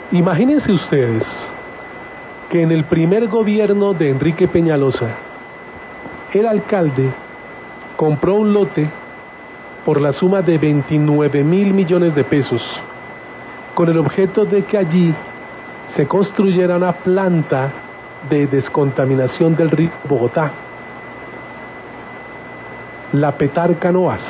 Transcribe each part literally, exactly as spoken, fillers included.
Imagínense ustedes que en el primer gobierno de Enrique Peñalosa, el alcalde compró un lote por la suma de veintinueve mil millones de pesos, con el objeto de que allí se construyera una planta de descontaminación del río Bogotá, la Petar Canoas.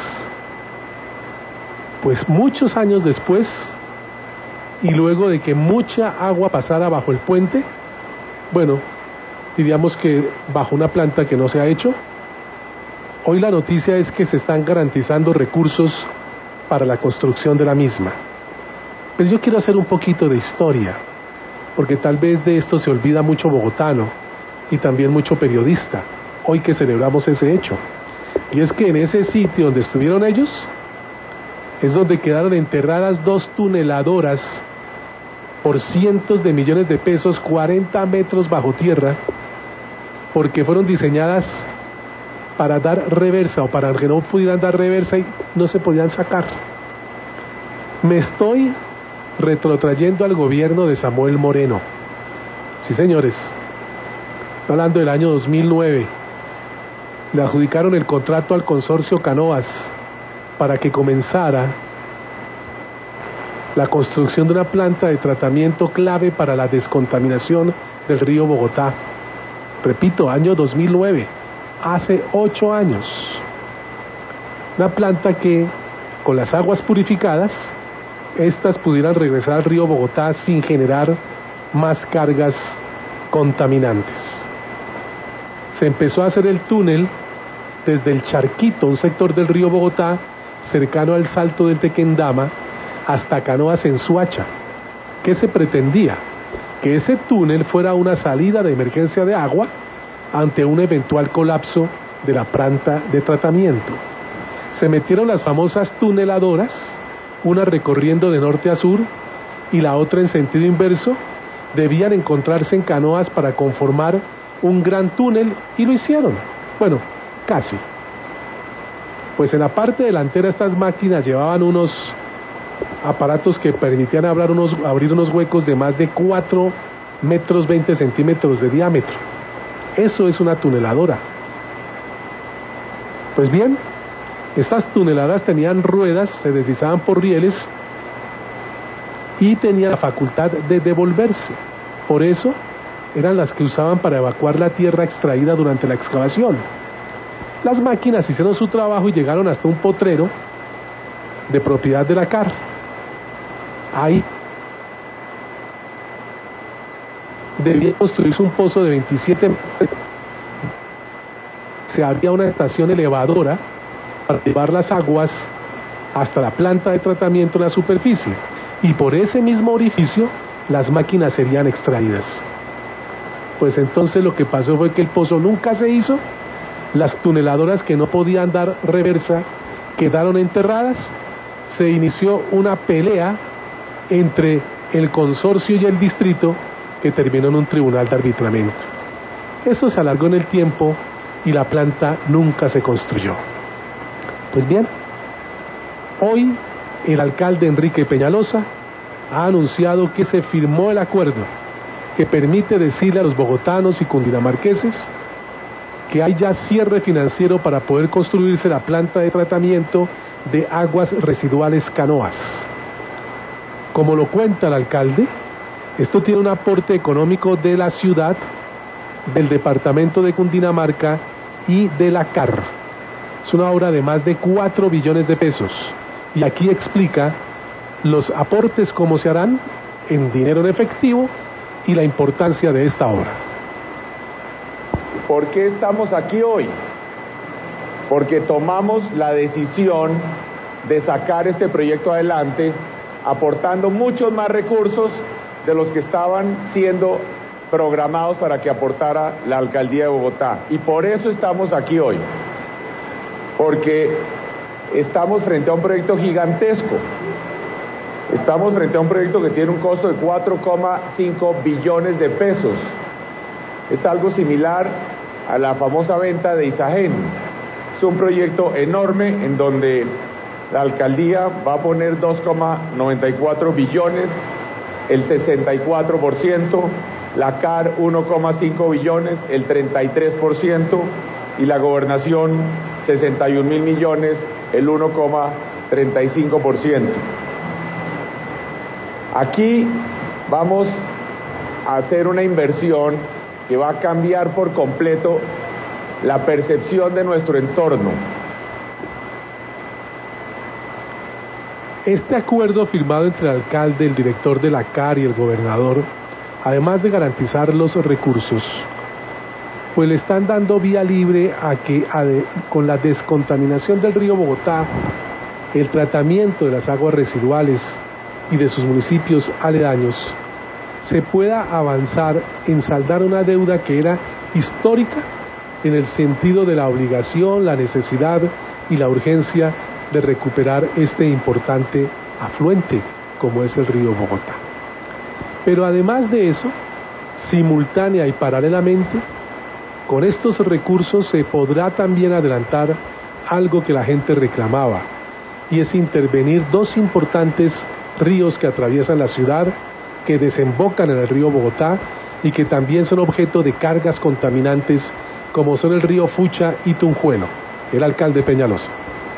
Pues muchos años después, y luego de que mucha agua pasara bajo el puente, bueno, diríamos que bajo una planta que no se ha hecho, hoy la noticia es que se están garantizando recursos para la construcción de la misma. Pero yo quiero hacer un poquito de historia, porque tal vez de esto se olvida mucho bogotano y también mucho periodista, hoy que celebramos ese hecho. Y es que en ese sitio donde estuvieron ellos, es donde quedaron enterradas dos tuneladoras por cientos de millones de pesos, cuarenta metros bajo tierra, porque fueron diseñadas para dar reversa o para que no pudieran dar reversa y no se podían sacar. Me estoy retrotrayendo al gobierno de Samuel Moreno. Sí, señores, estoy hablando del año dos mil nueve. Le adjudicaron el contrato al consorcio Canoas para que comenzara la construcción de una planta de tratamiento clave para la descontaminación del río Bogotá. Repito, año dos mil nueve, hace ocho años. Una planta que, con las aguas purificadas, estas pudieran regresar al río Bogotá sin generar más cargas contaminantes. Se empezó a hacer el túnel desde el Charquito, un sector del río Bogotá, cercano al Salto del Tequendama, hasta Canoas en Suacha. ¿Qué se pretendía? Que ese túnel fuera una salida de emergencia de agua ante un eventual colapso de la planta de tratamiento. Se metieron las famosas tuneladoras, una recorriendo de norte a sur y la otra en sentido inverso. Debían encontrarse en Canoas para conformar un gran túnel y lo hicieron. Bueno, casi. Pues en la parte delantera estas máquinas llevaban unos aparatos que permitían abrir unos, abrir unos huecos de más de cuatro metros veinte centímetros de diámetro. Eso es una tuneladora. Pues bien, estas tuneladoras tenían ruedas, se deslizaban por rieles y tenían la facultad de devolverse. Por eso eran las que usaban para evacuar la tierra extraída durante la excavación. Las máquinas hicieron su trabajo y llegaron hasta un potrero de propiedad de la C A R. Ahí debía construirse un pozo de veintisiete metros. Se abría una estación elevadora para llevar las aguas hasta la planta de tratamiento en la superficie, y por ese mismo orificio las máquinas serían extraídas. Pues entonces lo que pasó fue que el pozo nunca se hizo, las tuneladoras que no podían dar reversa quedaron enterradas, se inició una pelea entre el consorcio y el distrito que terminó en un tribunal de arbitramiento. Eso se alargó en el tiempo y la planta nunca se construyó. Pues bien, hoy el alcalde Enrique Peñalosa ha anunciado que se firmó el acuerdo que permite decirle a los bogotanos y cundinamarqueses que hay ya cierre financiero para poder construirse la planta de tratamiento de aguas residuales Canoas. Como lo cuenta el alcalde, esto tiene un aporte económico de la ciudad, del departamento de Cundinamarca y de la C A R. Es una obra de más de cuatro billones de pesos. Y aquí explica los aportes, cómo se harán en dinero en efectivo y la importancia de esta obra. ¿Por qué estamos aquí hoy? Porque tomamos la decisión de sacar este proyecto adelante aportando muchos más recursos de los que estaban siendo programados para que aportara la alcaldía de Bogotá. Y por eso estamos aquí hoy, porque estamos frente a un proyecto gigantesco. Estamos frente a un proyecto que tiene un costo de cuatro coma cinco billones de pesos. Es algo similar a la famosa venta de Isagen. Es un proyecto enorme en donde la alcaldía va a poner dos coma noventa y cuatro billones el sesenta y cuatro por ciento, la C A R uno coma cinco billones, el treinta y tres por ciento, y la gobernación sesenta y un mil millones, el uno coma treinta y cinco por ciento. Aquí vamos a hacer una inversión que va a cambiar por completo la percepción de nuestro entorno. Este acuerdo firmado entre el alcalde, el director de la C A R y el gobernador, además de garantizar los recursos, pues le están dando vía libre a que a de, con la descontaminación del río Bogotá, el tratamiento de las aguas residuales y de sus municipios aledaños, se pueda avanzar en saldar una deuda que era histórica en el sentido de la obligación, la necesidad y la urgencia de recuperar este importante afluente como es el río Bogotá. Pero además de eso, simultánea y paralelamente, con estos recursos se podrá también adelantar algo que la gente reclamaba, y es intervenir dos importantes ríos que atraviesan la ciudad, que desembocan en el río Bogotá y que también son objeto de cargas contaminantes, como son el río Fucha y Tunjuelo. El alcalde Peñalosa.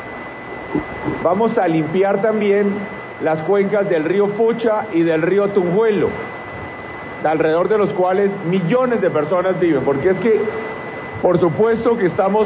Vamos a limpiar también las cuencas del río Fucha y del río Tunjuelo, alrededor de los cuales millones de personas viven, porque es que, por supuesto que estamos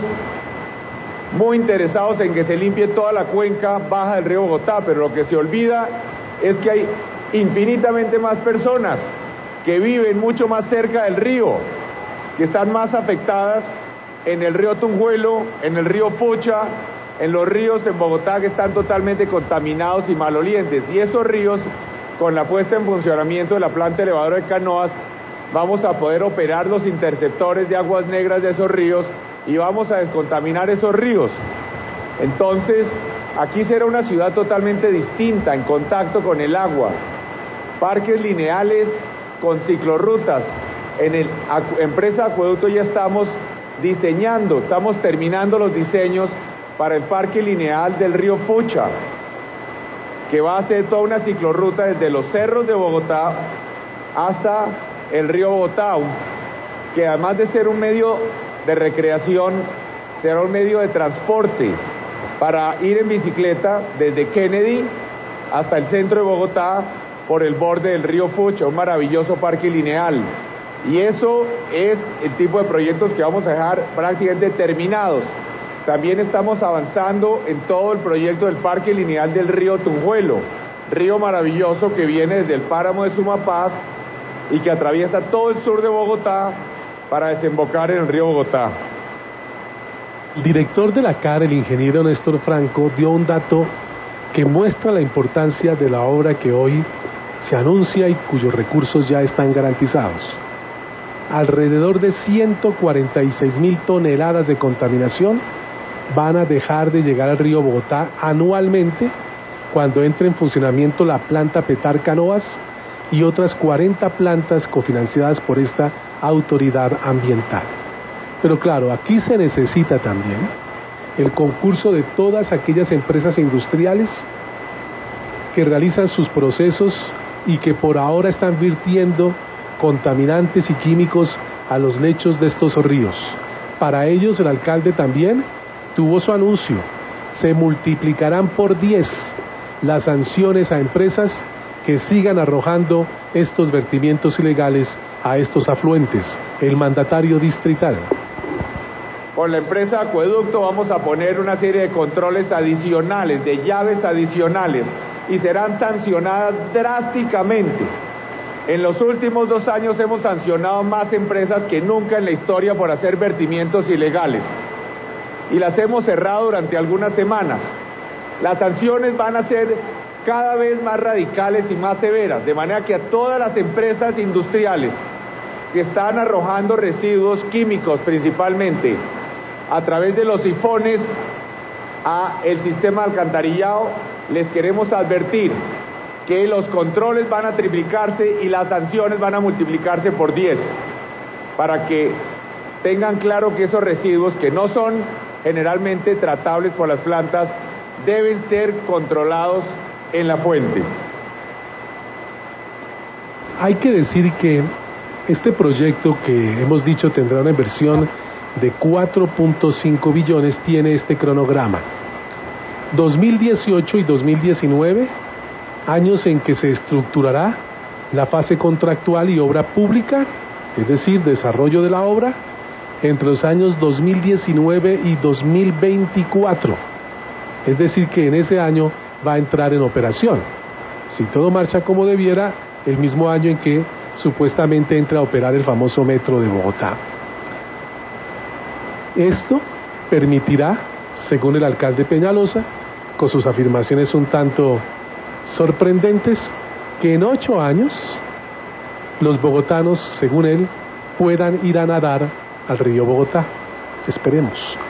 muy interesados en que se limpie toda la cuenca baja del río Bogotá, pero lo que se olvida es que hay infinitamente más personas que viven mucho más cerca del río, que están más afectadas en el río Tunjuelo, en el río Fucha, en los ríos en Bogotá que están totalmente contaminados y malolientes. Y esos ríos, con la puesta en funcionamiento de la planta elevadora de Canoas, vamos a poder operar los interceptores de aguas negras de esos ríos y vamos a descontaminar esos ríos. Entonces, aquí será una ciudad totalmente distinta, en contacto con el agua. Parques lineales con ciclorrutas. En el empresa Acueducto ya estamos diseñando, estamos terminando los diseños para el parque lineal del río Fucha, que va a ser toda una ciclorruta desde los cerros de Bogotá hasta el río Bogotá, que además de ser un medio de recreación, será un medio de transporte para ir en bicicleta desde Kennedy hasta el centro de Bogotá por el borde del río Fucha, un maravilloso parque lineal. Y eso es el tipo de proyectos que vamos a dejar prácticamente terminados. También estamos avanzando en todo el proyecto del parque lineal del río Tunjuelo, río maravilloso que viene desde el páramo de Sumapaz y que atraviesa todo el sur de Bogotá para desembocar en el río Bogotá. El director de la C A R, el ingeniero Néstor Franco, dio un dato que muestra la importancia de la obra que hoy se anuncia y cuyos recursos ya están garantizados. Alrededor de ciento cuarenta y seis mil toneladas de contaminación van a dejar de llegar al río Bogotá anualmente cuando entre en funcionamiento la planta Petar Canoas y otras cuarenta plantas cofinanciadas por esta autoridad ambiental. Pero claro, aquí se necesita también el concurso de todas aquellas empresas industriales que realizan sus procesos y que por ahora están virtiendo contaminantes y químicos a los lechos de estos ríos. Para ellos el alcalde también tuvo su anuncio. Se multiplicarán por diez las sanciones a empresas que sigan arrojando estos vertimientos ilegales a estos afluentes. El mandatario distrital. Con la empresa Acueducto vamos a poner una serie de controles adicionales, de llaves adicionales, y serán sancionadas drásticamente. En los últimos dos años hemos sancionado más empresas que nunca en la historia por hacer vertimientos ilegales, y las hemos cerrado durante algunas semanas. Las sanciones van a ser cada vez más radicales y más severas, de manera que a todas las empresas industriales que están arrojando residuos químicos principalmente a través de los sifones a el sistema de alcantarillado, les queremos advertir que los controles van a triplicarse y las sanciones van a multiplicarse por diez, para que tengan claro que esos residuos, que no son generalmente tratables por las plantas, deben ser controlados en la fuente. Hay que decir que este proyecto, que hemos dicho tendrá una inversión de cuatro punto cinco billones, tiene este cronograma. dos mil dieciocho y dos mil diecinueve, años en que se estructurará la fase contractual y obra pública, es decir, desarrollo de la obra, entre los años dos mil diecinueve y dos mil veinticuatro. Es decir, que en ese año va a entrar en operación, si todo marcha como debiera, el mismo año en que supuestamente entra a operar el famoso metro de Bogotá. Esto permitirá, según el alcalde Peñalosa, con sus afirmaciones un tanto sorprendentes, que en ocho años los bogotanos, según él, puedan ir a nadar al río Bogotá. Esperemos.